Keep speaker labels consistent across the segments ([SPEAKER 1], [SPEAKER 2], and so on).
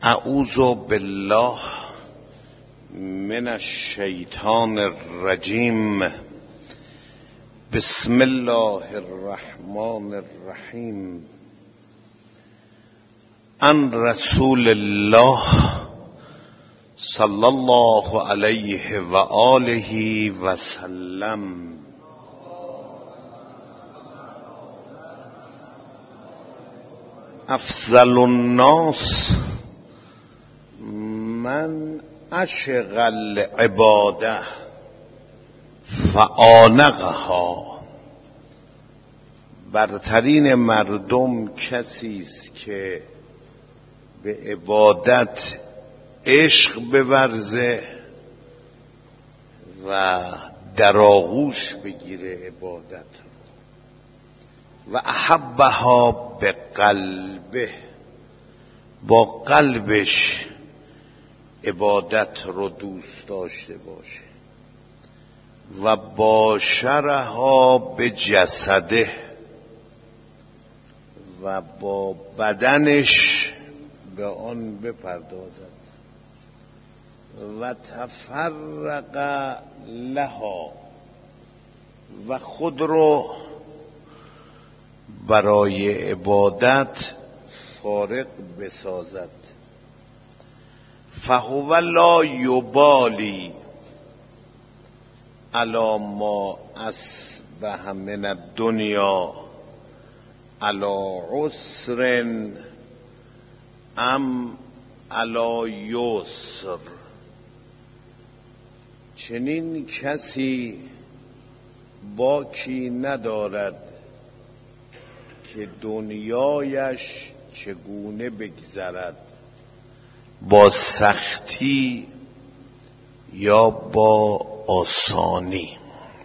[SPEAKER 1] اعوذ بالله من الشیطان الرجیم. بسم الله الرحمن الرحیم. عن رسول الله صلی الله علیه و آله و سلم. افضل الناس من عشق العباده فعانقها. برترین مردم کسی است که به عبادت عشق بورزه و در آغوش بگیره عبادت و احبها به قلبه، با قلبش عبادت رو دوست داشته باشه و باشرها به جسده و با بدنش به آن بپردازد و تفرق لها و خود رو برای عبادت فارغ بسازد. فهو لا یبالی علی ما اصبح من الدنیا علی عسر ام علی یسر. چنین کسی باکی ندارد که دنیایش چگونه بگذرد، با سختی یا با آسانی.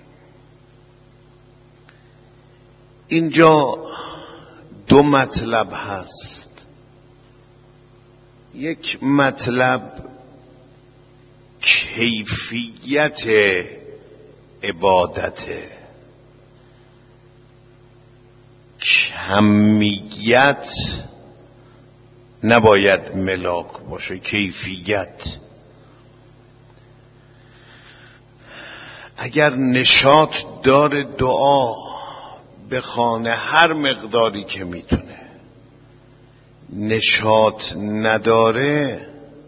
[SPEAKER 1] اینجا دو مطلب هست. یک مطلب کیفیت عبادته، کمیت نباید ملاک باشه، کیفیت. اگر نشاط داره دعا بخوانه هر مقداری که میتونه، نشاط نداره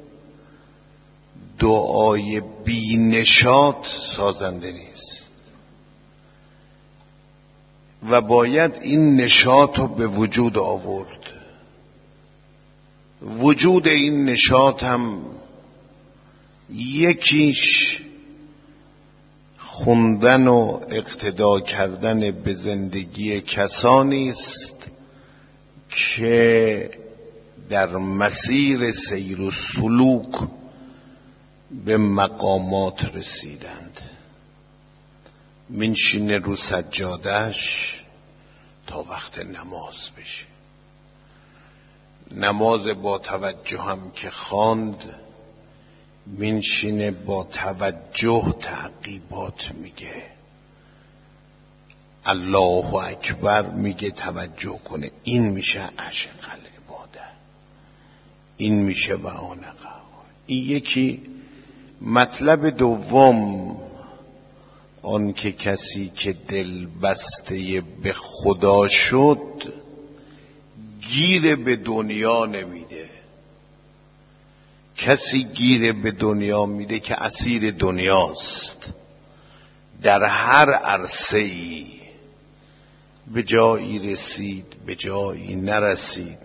[SPEAKER 1] دعای بی نشاط سازنده نیست و باید این نشاط رو به وجود آورد. وجود این نشاط هم یکیش خوندن و اقتدا کردن به زندگی کسانی است که در مسیر سیر و سلوک به مقامات رسیدند. منشینه رو سجادش تا وقت نماز بشه. نماز با توجه هم که خواند، منشینه با توجه تعقیبات میگه، الله اکبر میگه توجه کنه. این میشه عشق العباده، این میشه و آنقه. این یکی. مطلب دوم، آن که کسی که دل بسته به خدا شد گیر به دنیا نمیده. کسی گیر به دنیا میده که اسیر دنیاست. در هر عرصه‌ای به جایی رسید، به جایی نرسید.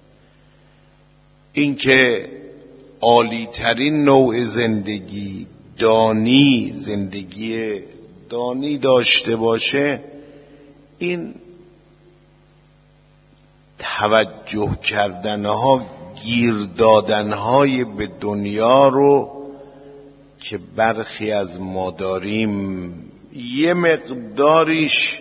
[SPEAKER 1] اینکه عالی ترین نوع زندگی زندگی دانی داشته باشه، این توجه کردنها، گیر دادنهای به دنیا رو که برخی از ما داریم، یه مقداریش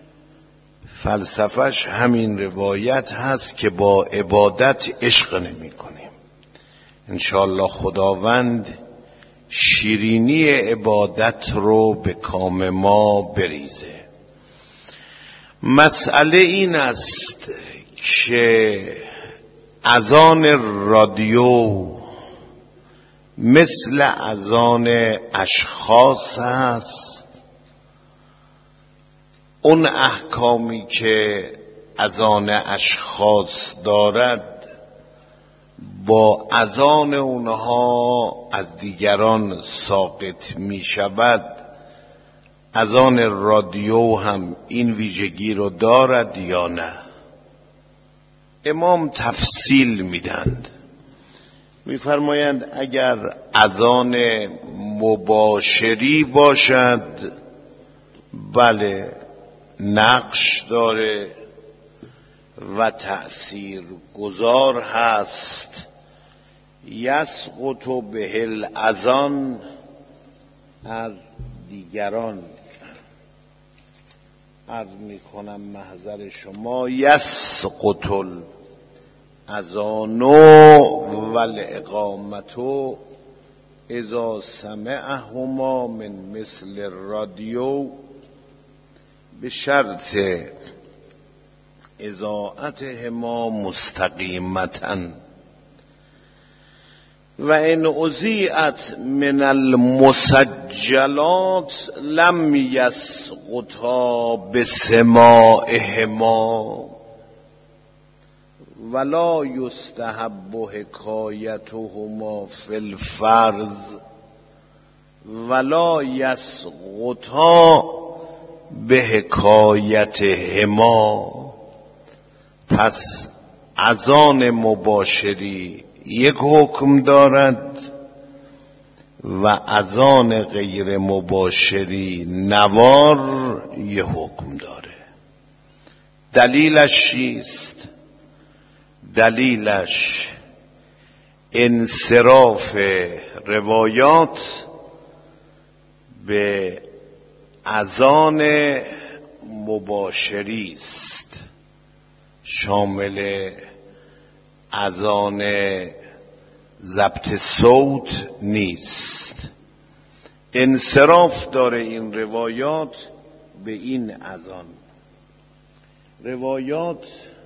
[SPEAKER 1] فلسفهش همین روایت هست که با عبادت عشق نمی کنیم. انشاءالله خداوند شیرینی عبادت رو به کام ما بریزه. مسئله این است که اذان رادیو مثل اذان اشخاص هست. اون احکامی که اذان اشخاص دارد با اذان اونها از دیگران ساقط می شود، اذان رادیو هم این ویژگی رو دارد یا نه؟ امام تفصیل میدند، میفرمایند اگر اذان مباشری باشد بله نقش داره و تأثیر گذار هست، یسقط به الاذان از دیگران عرض می کنم محضر شما، یسقط الاذان والاقامت اذا سمعهما من مثل الرادیو به شرط اذاعتهما مستقیمتا و ان اذیعت من المسجلات لم یسقطا بسماعهما ولا یستحب حکایتهما فی الفرض ولا یسقطا به حکایتهما. پس اذان مباشری یک حکم دارد و اذان غیر مباشری نوار یک حکم داره. دلیلش چیست؟ دلیلش انصراف روایات به اذان مباشری است، شامل اذان ضبط صوت نیست. انصراف داره این روایات به این اذان. روایات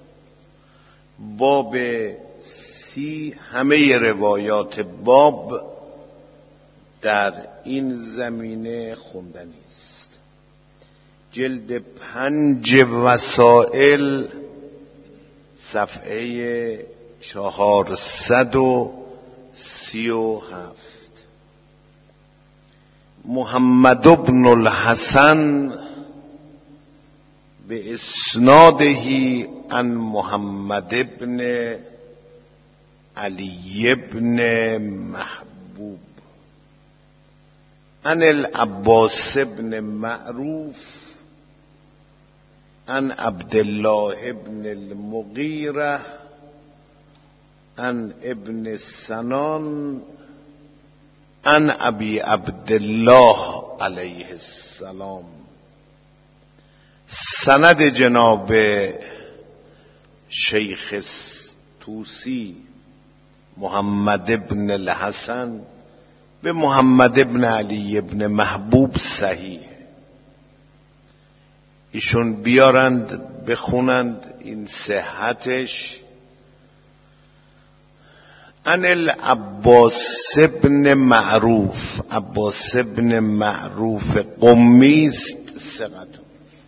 [SPEAKER 1] باب 30 همه روایات باب در این زمینه خوندنی است. جلد 5 وسائل صفحه 437. محمد بن الحسن به اسناده عن محمد بن علی بن محبوب عن العباس بن معروف عن عبدالله بن المغیره عن ابن سنان عن ابی عبدالله علیه السلام. سند جناب شیخ طوسی محمد بن الحسن به محمد بن علی بن محبوب صحیح. ایشون بیارند بخونند این صحتش. عن العباس بن معروف، عباس بن معروف قمی است ثقتون.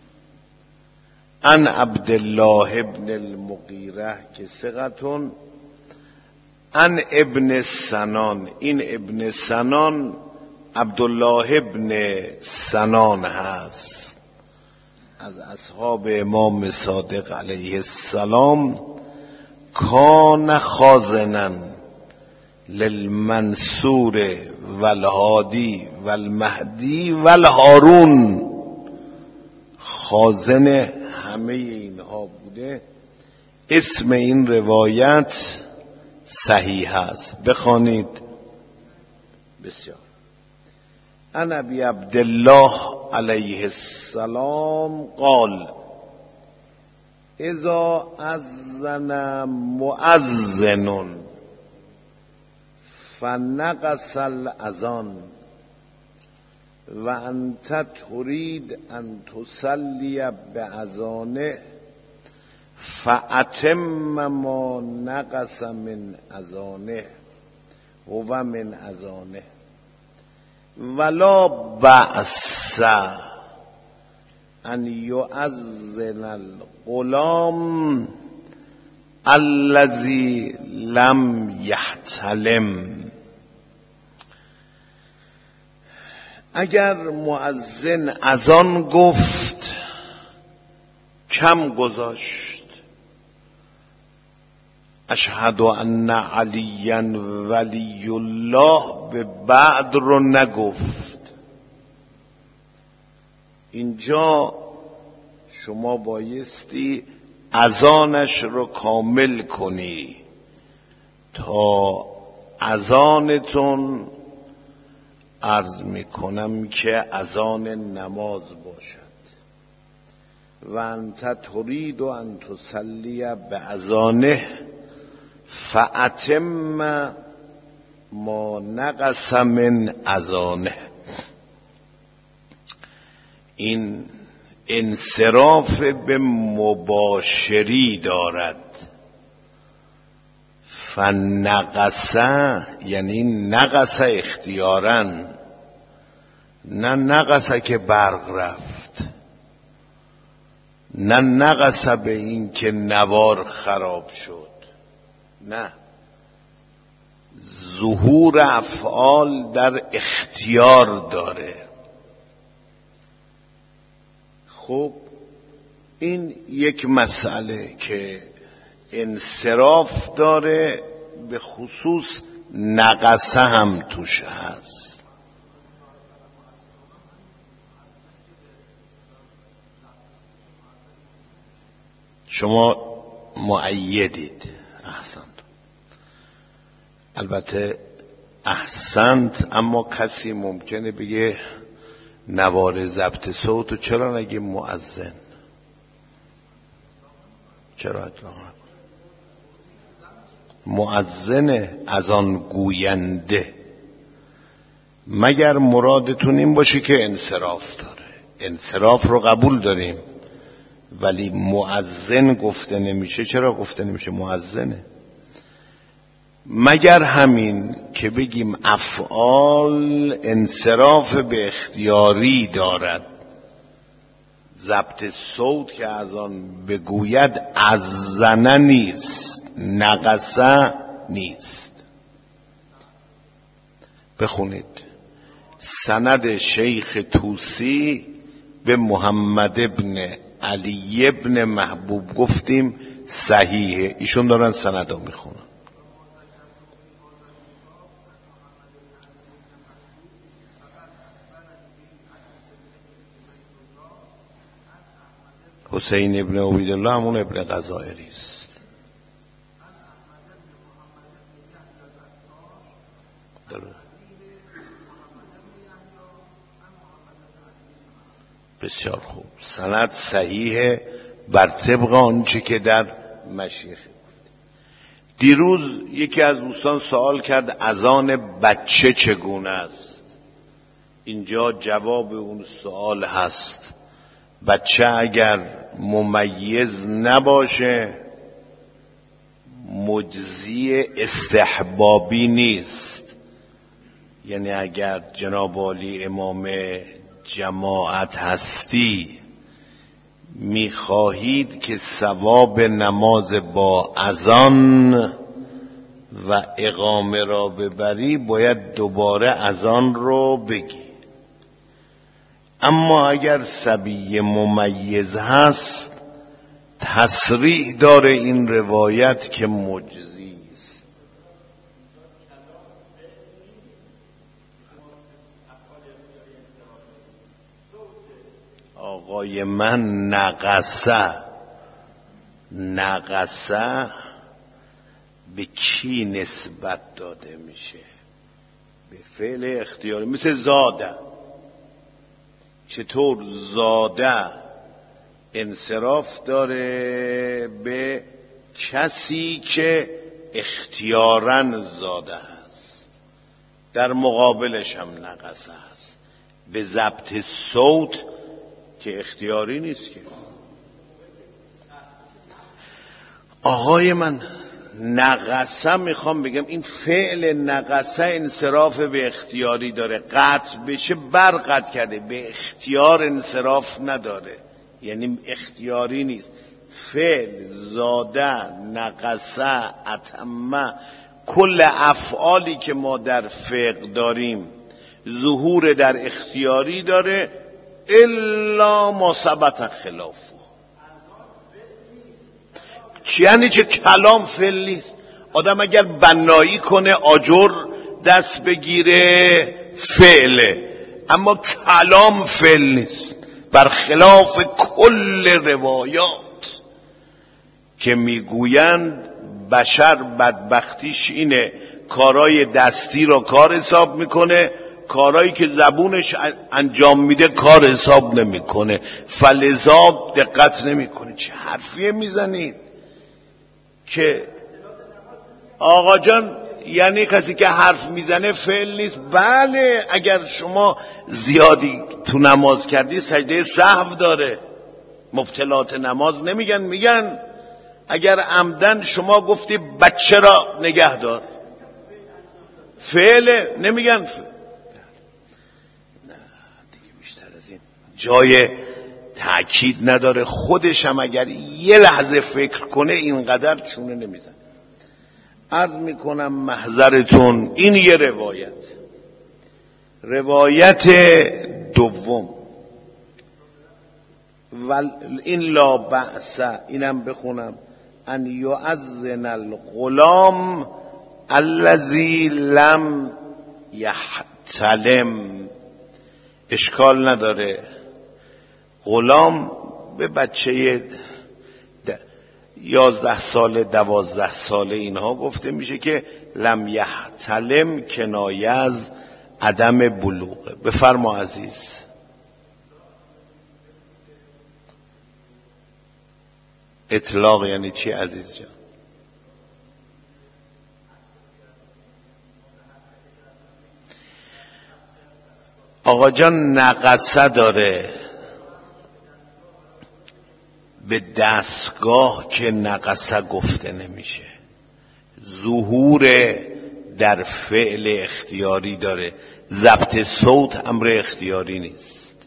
[SPEAKER 1] عن عبدالله بن المغیره که ثقتون. عن ابن سنان، این ابن سنان عبدالله ابن سنان هست، از اصحاب امام صادق علیه السلام. کان خازنا للمنصور والهادی والمهدی والهارون، خازن همه اینها بوده. اسم این روایت صحیح است، بخوانید. بسیار. عن ابی عبدالله علیه السلام قال اذا اذن مؤذن فنقص الاذان و انت تريد ان تصلی باذانه فأتم ما نقص من اذانه و من اذانه ولا بأس ان یؤذن الغلام الذی لم یحتلم. اگر مؤذن اذان گفت کم گذاشت، اشهد ان علیا ولی الله به بعد رو نگفت، اینجا شما بایستی اذانش رو کامل کنی تا اذانتون عرض میکنم که اذان نماز باشد. و انت ترید ان تصلی به اذانه فأتم ما نقص من اذانه. این انصراف به مباشری دارد. فنقص یعنی نقص اختیاراً، نه نقص که برق رفت، نه نقص به این که نوار خراب شد، نه، ظهور افعال در اختیار داره. خب این یک مسئله که انصراف داره، به خصوص نقصه هم توش هست. شما مؤیدید، احسنت. البته احسنت، اما کسی ممکنه بگه نوار ضبط صوت و چرا نگه مؤذن؟ چرا اطلاقا مؤذن اذان گوینده؟ مگر مرادتون این باشه که انصراف داره. انصراف رو قبول داریم، ولی مؤذن گفته نمیشه. چرا گفته نمیشه؟ مؤذنه. مگر همین که بگیم افعال انصراف به اختیاری دارد. ضبط صوت که از آن بگوید اذن نیست، نقصه نیست. بخونید. سند شیخ طوسی به محمد ابن علی ابن محبوب گفتیم صحیحه. ایشون دارن سندو میخونن. حسین ابن عبیدالله همون ابن غزائری است. بسیار خوب. سند صحیح بر طبق آنچه که در مشیخه گفته. دیروز یکی از دوستان سوال کرد اذان بچه چگونه است. اینجا جواب اون سوال هست. بچه اگر ممیز نباشه مجزی استحبابی نیست. یعنی اگر جناب عالی امام جماعت هستی میخواهید که ثواب نماز با اذان و اقامه را ببری، باید دوباره اذان رو بگی. اما اگر صبی ممیز هست، تصریح داره این روایت که مجزی است. آقای من نقصه به کی نسبت داده میشه؟ به فعل اختیاری، مثل زاده. چطور زاده انصراف داره به کسی که اختیاراً زاده هست، در مقابلش هم نقصه هست. به ضبط صوت که اختیاری نیست که. آقای من نقصه میخوام بگم این فعل نقصه انصراف به اختیاری داره، قطع بشه بر قطع کرده، به اختیار انصراف نداره، یعنی اختیاری نیست. فعل زاده، نقصه، اتمه، کل افعالی که ما در فقه داریم ظهور در اختیاری داره الا ما ثبت خلافه. یعنی چه کلام فعل نیست؟ آدم اگر بنایی کنه آجر دست بگیره فعله، اما کلام فعل نیست، برخلاف کل روایات که میگویند بشر بدبختیش اینه کارای دستی را کار حساب میکنه، کارایی که زبونش انجام میده کار حساب نمیکنه، فلذا دقت نمیکنه. چه حرفیه میزنید که آقا جان یعنی کسی که حرف میزنه فعل نیست؟ بله، اگر شما زیادی تو نماز کردی سجده سهو داره. مبطلات نماز نمیگن، میگن اگر عمدن شما گفتی بچه را نگه دار فعله، نمیگن نه دیگه بیشتر از این جای تأکید نداره. خودش هم اگر یه لحظه فکر کنه اینقدر چونه نمیزن. عرض میکنم محضرتون این یه روایت دوم و این لا بأس، اینم بخونم، ان یؤذن الغلام الذی لم یحتلم. اشکال نداره غلام به بچه 11 ساله 12 ساله اینها گفته میشه که لم یحتلم کنایه از عدم بلوغه. بفرما عزیز. اطلاق یعنی چی عزیز جان؟ آقا جان نقصه داره، به دستگاه که نقصه گفته نمیشه، ظهور در فعل اختیاری داره. ضبط صوت امر اختیاری نیست.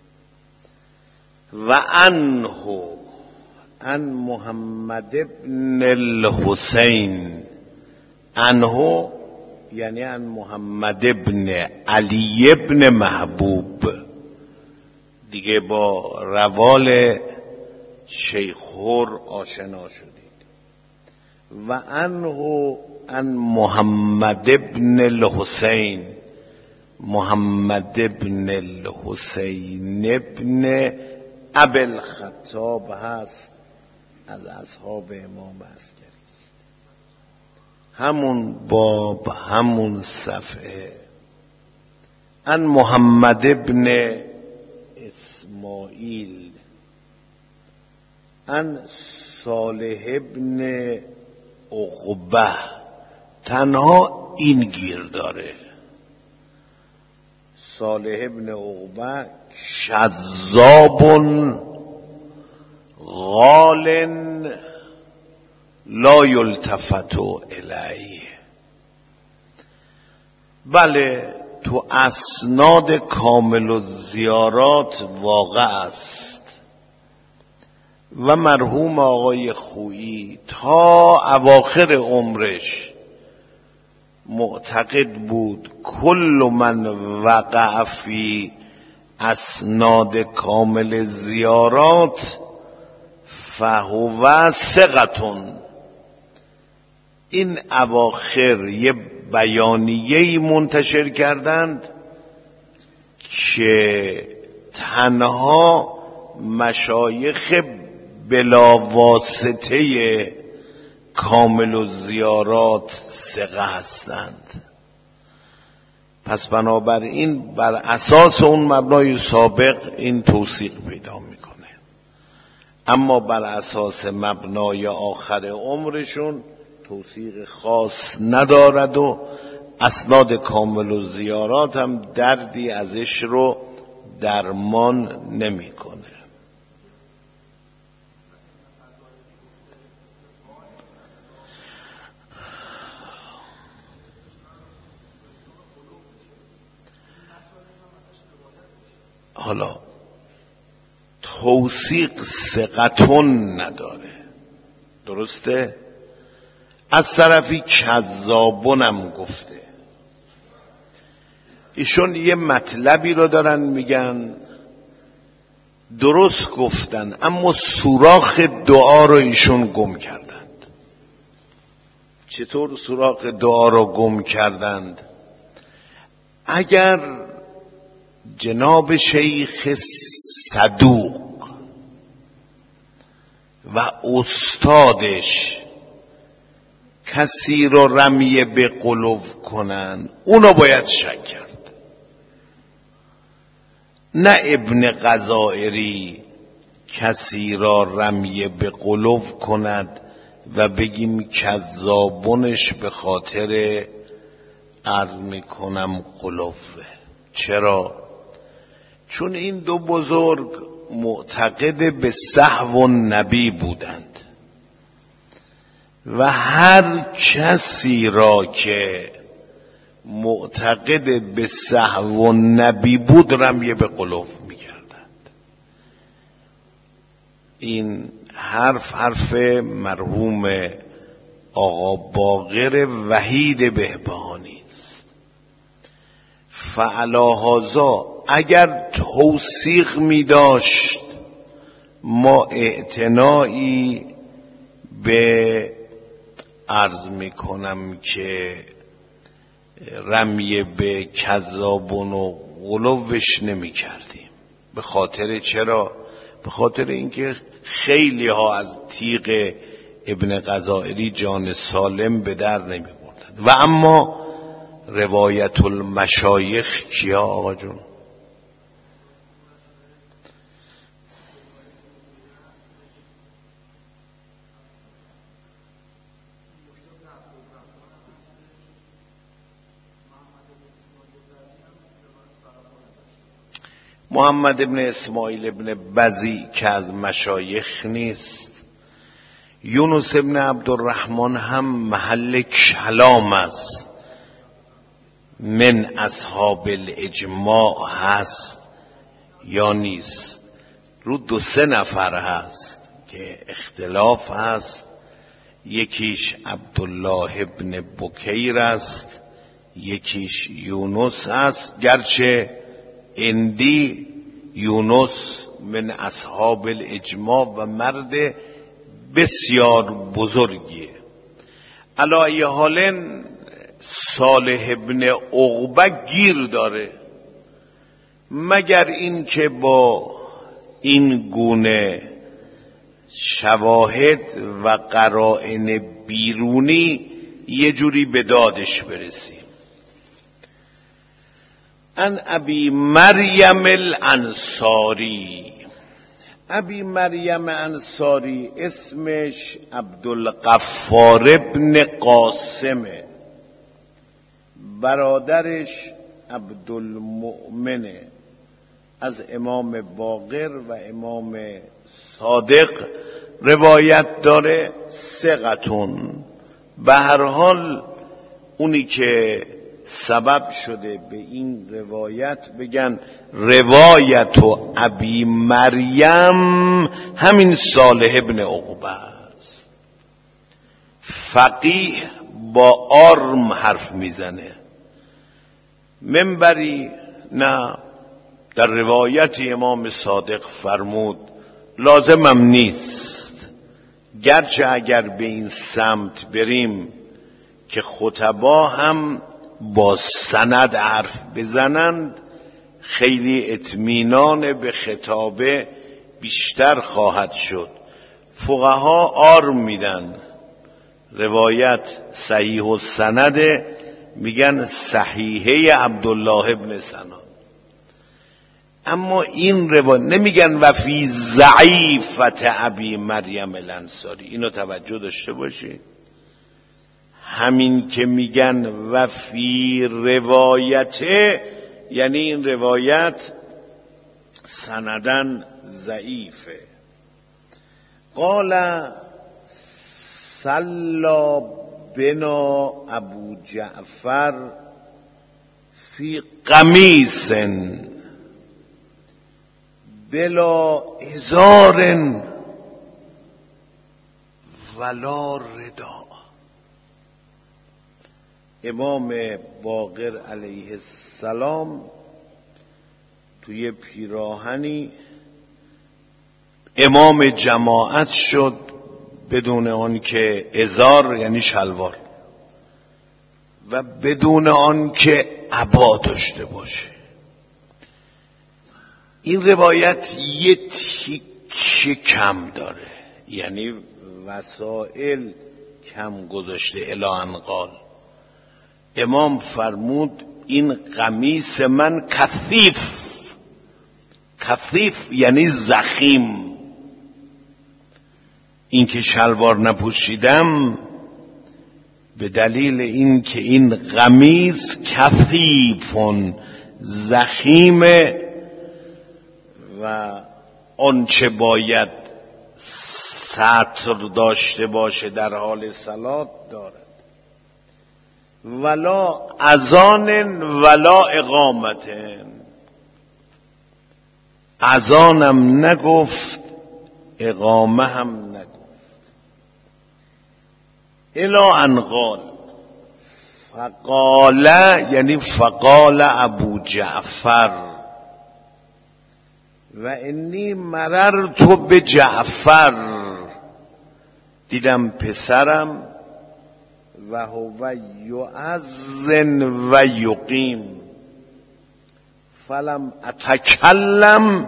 [SPEAKER 1] و انه ان محمد ابن الحسین، انه یعنی ان محمد ابن علی ابن محبوب. دیگه با روال شیخور آشنا شدید. و انه ان محمد ابن الحسین، محمد ابن الحسین ابن ابی الخطاب هست، از اصحاب امام عسکری است. همون باب همون صفحه. ان محمد ابن اسماعیل ان صالح ابن عقبه، تنها این گیر داره. صالح ابن عقبه شذاب غال لا یلتفت الیه. بله تو اسناد کامل الزیارات واقع است و مرحوم آقای خویی تا اواخر عمرش معتقد بود کل من وقع فی اسناد کامل زیارات فهو ثقتون. این اواخر یه بیانیه‌ای منتشر کردند که تنها مشایخ بلا واسطه کامل الزیارات ثقه هستند. پس بنابراین بر اساس اون مبنای سابق این توثیق پیدا میکنه، اما بر اساس مبنای آخر عمرشون توثیق خاص ندارد و اسناد کامل الزیارات هم دردی ازش رو درمان نمیکنه. حالا توثیق ثقتون نداره، درسته؟ از طرفی کذابونم گفته. ایشون یه مطلبی رو دارن میگن، درست گفتن اما سوراخ دعا رو ایشون گم کردند. چطور سوراخ دعا رو گم کردند؟ اگر جناب شیخ صدوق و استادش کسی رو رمی به قلوب کنن، اونو باید شک کرد، نه ابن غزائری کسی را رمی به قلوب کند و بگیم کذابونش به خاطر عرض میکنم قلوبه. چرا؟ چون این دو بزرگ معتقد به سهو نبی بودند و هر کسی را که معتقد به سهو نبی بود رمی به قلوب میکردند. این حرف مرحوم آقا باقر وحید بهبهانی است. فعلا هذا اگر توثیق می داشت ما اعتنایی به عرض می کنم که رمی به کذابون و غلوش نمی کردیم. به خاطر چرا؟ به خاطر اینکه خیلی ها از تیغ ابن غزائری جان سالم به در نمی بردند. و اما روایت المشایخ کیا آقا جون؟ محمد ابن اسماعیل ابن بزی که از مشایخ نیست. یونس ابن عبدالرحمن هم محل کلام است، من اصحاب الاجماع هست یا نیست؟ رو 2-3 نفر هست که اختلاف هست. یکیش عبدالله ابن بکیر است، یکیش یونس است، گرچه اندی یونس من اصحاب الاجماع و مرد بسیار بزرگیه. علی ای حال صالح ابن عقبه گیر داره، مگر این که با این گونه شواهد و قرائن بیرونی یه جوری به دادش برسیم. ان ابی مریم الانصاری، ابی مریم انصاری اسمش عبدالغفار ابن قاسمه، برادرش عبدالمؤمنه، از امام باقر و امام صادق روایت داره. ثقتون. به هر حال اونی که سبب شده به این روایت بگن روایت و ابی مریم همین صالح ابن عقبه است. فقیه با آرم حرف میزنه، منبری نه. در روایت امام صادق فرمود لازمم نیست، گرچه اگر به این سمت بریم که خطبا هم با سند حرف بزنند خیلی اطمینان به خطابه بیشتر خواهد شد. فقها آرم میدن، روایت صحیح و سند میگن صحیحه عبدالله ابن سنان، اما این روایت نمیگن و فی ضعیفت ابی مریم الانصاری. اینو توجه داشته باشی، همین که میگن و فی روایته یعنی این روایت سندن ضعیفه. قال صلی بنا ابو جعفر فی قمیص بلا ازار ولا ردا. امام باقر علیه السلام توی پیراهنی امام جماعت شد بدون آن که ازار یعنی شلوار و بدون آن که عبا داشته باشه. این روایت یه تیکه کم داره، یعنی وسائل کم گذاشته. الی ان قال امام فرمود این قمیص من کثیف یعنی زخیم، این که شلوار نپوشیدم به دلیل این که این قمیص کثیفون زخیمه و آنچه باید سطر داشته باشه در حال صلات دارد. ولا اذان ولا اقامت، اذانم نگفت اقامه هم نگفت. الی ان قال فقال یعنی فقال ابو جعفر و انی مررت بجعفر، دیدم پسرم و هو یؤذن و یقیم فلم اتکلم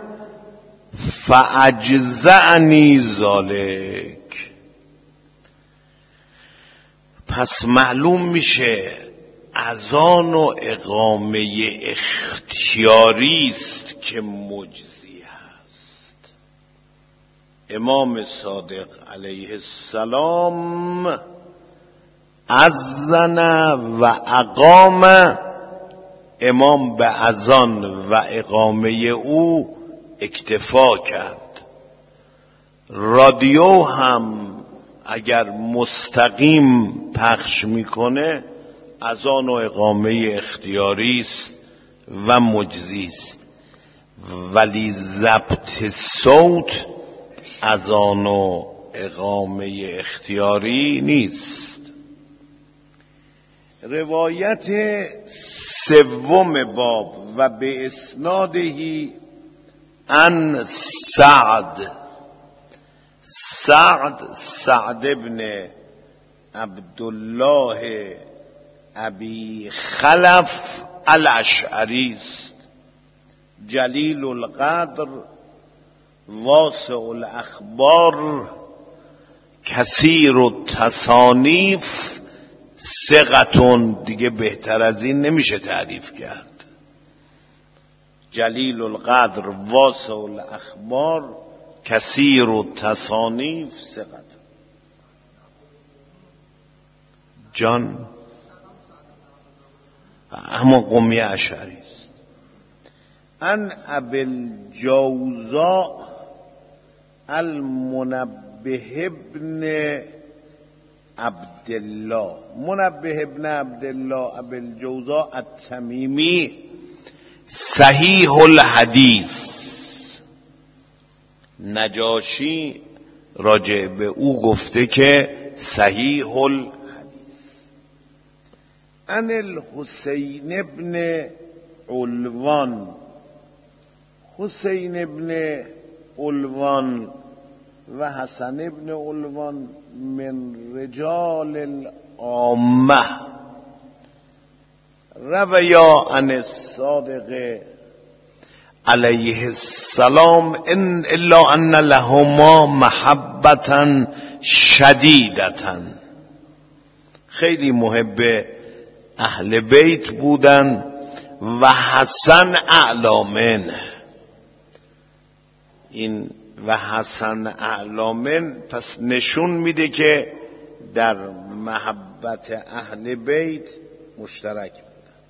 [SPEAKER 1] فاجزعنی ذلک. پس معلوم میشه اذان و اقامه اختیاری است که مجزی هست. امام صادق علیه السلام اذن و اقام، امام به اذان و اقامه او اکتفا کرد. رادیو هم اگر مستقیم پخش میکنه اذان و اقامه اختیاری است و مجزی است، ولی ضبط صوت اذان و اقامه اختیاری نیست. روایت سوم باب و به اسنادهی عن سعد ابن عبدالله ابی خلف الاشعری است، جلیل القدر واسع الاخبار کثیر التصانیف ثقتون، دیگه بهتر از این نمیشه تعریف کرد. جلیل القدر واسع الاخبار کثیر التصانیف ثقتون. جان همون قمی اشعری است. ان ابی الجوزاء المنبه ابن عبدالله، منبه ابن عبدالله ابی الجوزاء التمیمی صحیح الحدیث، نجاشی راجع به او گفته که صحیح الحدیث. عن الحسین ابن علوان، حسین ابن علوان و حسن ابن علوان من رجال العامه رویا عن الصادق علیه السلام ان الا ان لهما محبتا شدیدتا، خیلی محب اهل بیت بودن و حسن اعلی منه. این و حسن اعلی من پس نشون میده که در محبت اهل بیت مشترک بودن.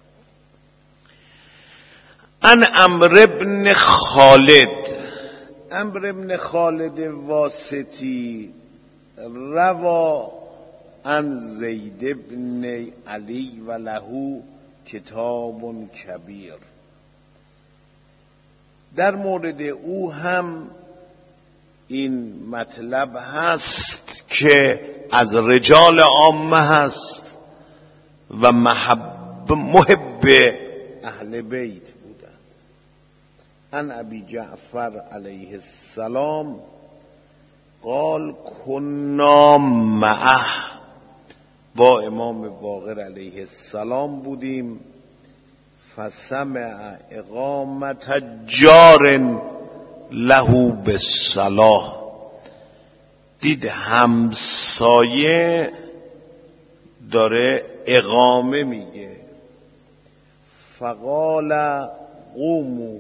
[SPEAKER 1] ان عمرو ابن خالد، عمرو ابن خالد واسطی روا عن زید ابن علی و له کتاب کبیر، در مورد او هم این مطلب هست که از رجال عامه هست و محب اهل بیت بودند. عن ابی جعفر علیه السلام قال کنا معه، با امام باقر علیه السلام بودیم، فسمع اقامت جار له بالصلاة، دید همسایه داره اقامه میگه، فقال قوموا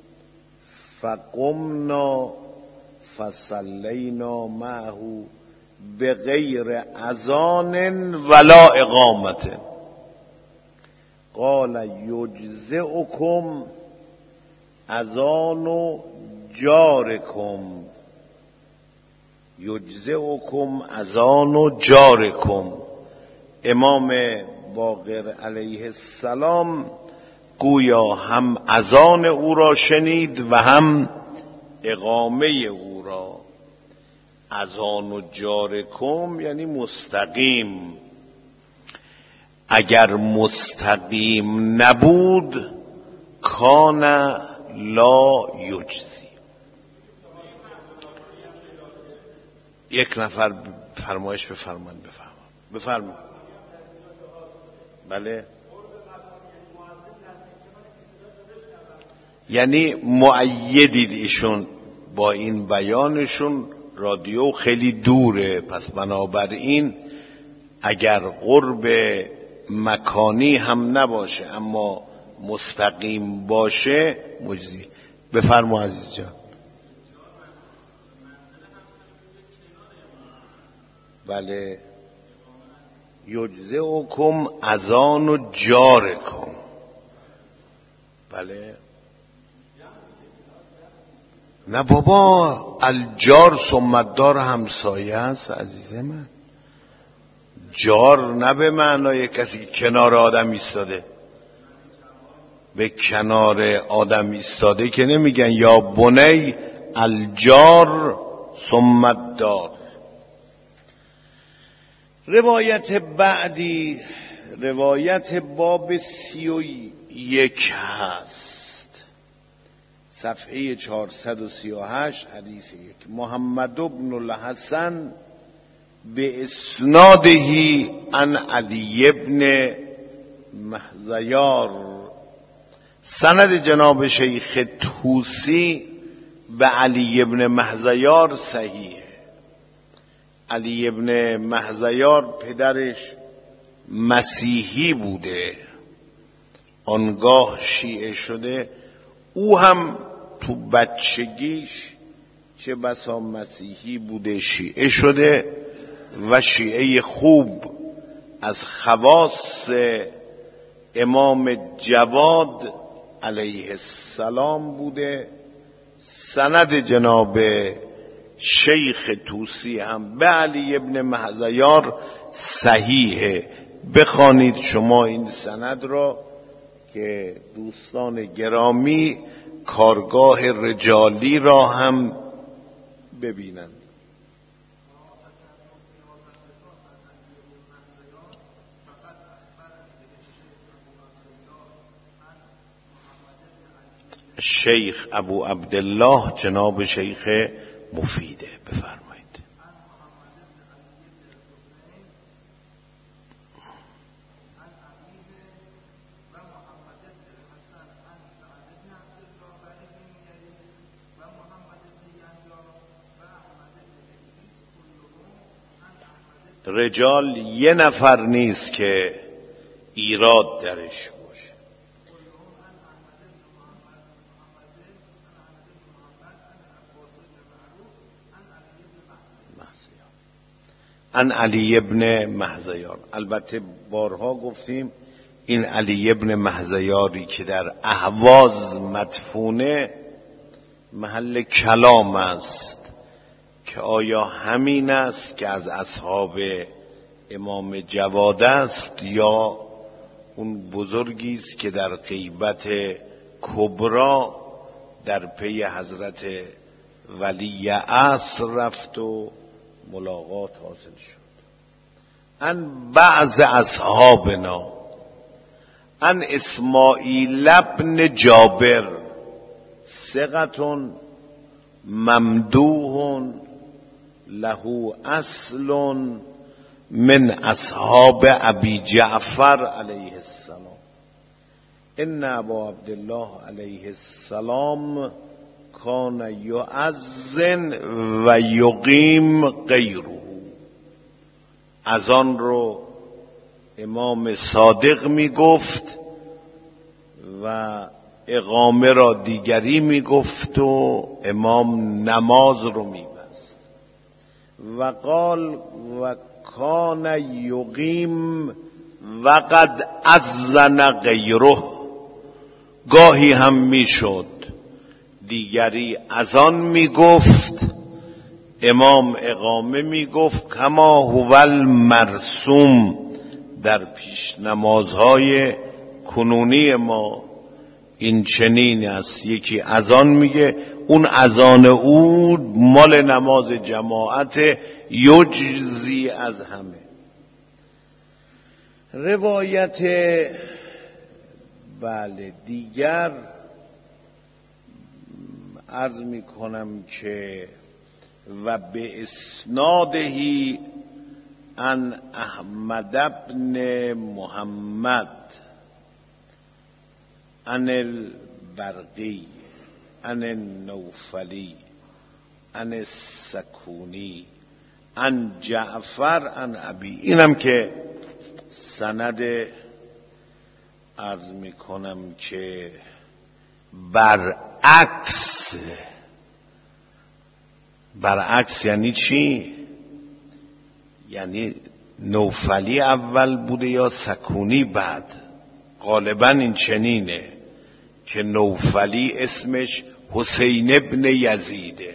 [SPEAKER 1] فقمنا فصلینا معه بغیر اذان ولا اقامت. قال یجزئکم اذان جارکم، یجزئکم اذان جارکم. امام باقر علیه السلام گویا هم اذان او را شنید و هم اقامه او را. اذان جارکم یعنی مستقیم، اگر مستقیم نبود کان لا یجزی. یک نفر فرمایش بفرمایید. بفرمایید. بله، یعنی مؤیدید ایشون با این بیانشون. رادیو خیلی دوره، پس بنابراین اگر قرب مکانی هم نباشه اما مستقیم باشه مجزی. بفرما عزیز جان. بله، یجزئکم اذان جارکم. بله، نه بابا، الجار ثمتدار همسایه است عزیز من. جار نه به معنای کسی که کنار آدم ایستاده. به کنار آدم ایستاده که نمیگن یا بنی الجار ثمتدار. روایت بعدی روایت باب 31 هست، صفحه 438، حدیث 1. محمد بن الحسن به اسناده عن علی بن مهزیار، سند جناب شیخ طوسی به علی بن مهزیار صحیحه. علی بن مهزیار پدرش مسیحی بوده، آنگاه شیعه شده. او هم تو بچگیش چه بسا مسیحی بوده شیعه شده و شیعه خوب از خواص امام جواد علیه السلام بوده. سند جناب شیخ طوسی هم به علی ابن مهزیار صحیحه. بخوانید شما این سند را که دوستان گرامی کارگاه رجالی را هم ببینند. شیخ ابو عبدالله جناب شیخ مفیده. بفرمایید. رجال یه نفر نیست که ایراد درش باشه. ان علی ابن مهزیار. البته بارها گفتیم این علی ابن مهزیاری که در اهواز مدفونه محل کلام است که آیا همین است که از اصحاب امام جواد است یا اون بزرگی است که در غیبت کبرا در پی حضرت ولی عصر رفت و ملاقات حاصل شد. ان بعض اصحابنا ان اسماعیل ابن جابر ثقة ممدوح له اصل من اصحاب ابی جعفر علیه السلام ان ابا عبدالله علیه السلام کان یؤذن و یقیم غیره. اذان رو امام صادق می گفت و اقامه را دیگری می گفت و امام نماز رو می بست. و قال و کان یقیم و قد اذن غیره. گاهی هم می شد دیگری اذان می گفت امام اقامه می گفت کما هو المرسوم در پیش نمازهای کنونی ما این چنین است. یکی اذان میگه، اون اذان او مال نماز جماعت یجزی از همه. روایت دیگر عرض می کنم که و به اسنادهی ان احمد ابن محمد ان البرقی ان النوفلی ان السکونی ان جعفر ان ابی. اینم که سند عرض می کنم که برعکس یعنی چی؟ یعنی نوفلی اول بوده یا سکونی بعد. غالبا این چنینه که نوفلی اسمش حسین ابن یزیده.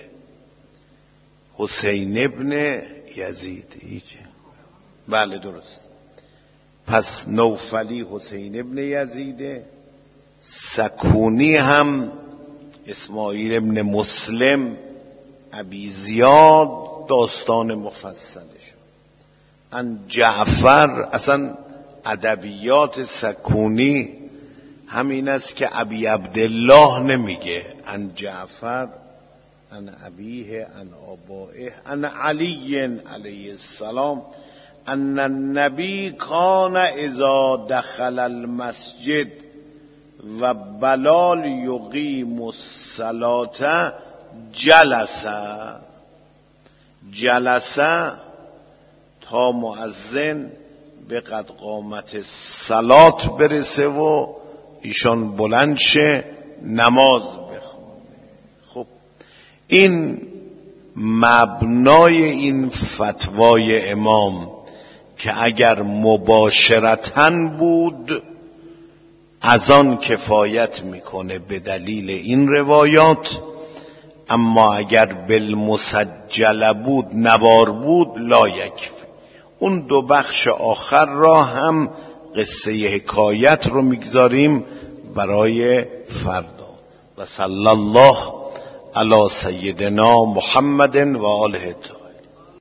[SPEAKER 1] حسین ابن یزید. بله درست. پس نوفلی حسین ابن یزیده، سکونی هم اسماعیل ابن مسلم ابی زیاد داستان مفصلش. ان جعفر اصلا ادبیات سکونی همین است که ابی عبدالله نمیگه. ان جعفر ان ابیه ان آبائه ان علی علیه السلام ان النبی کان اذا دخل المسجد و بلال یقیم الصلاة جلسه تا مؤذن به قد قامت صلات برسه و ایشان بلند شه نماز بخونه. خب این مبنای این فتوای امام که اگر مباشرتاً بود از آن کفایت میکنه به دلیل این روایات، اما اگر بالمسجل بود نوار بود لا یکفی. اون دو بخش آخر را هم قصه حکایت رو میگذاریم برای فردا. و صلی الله علی سیدنا محمد و آله.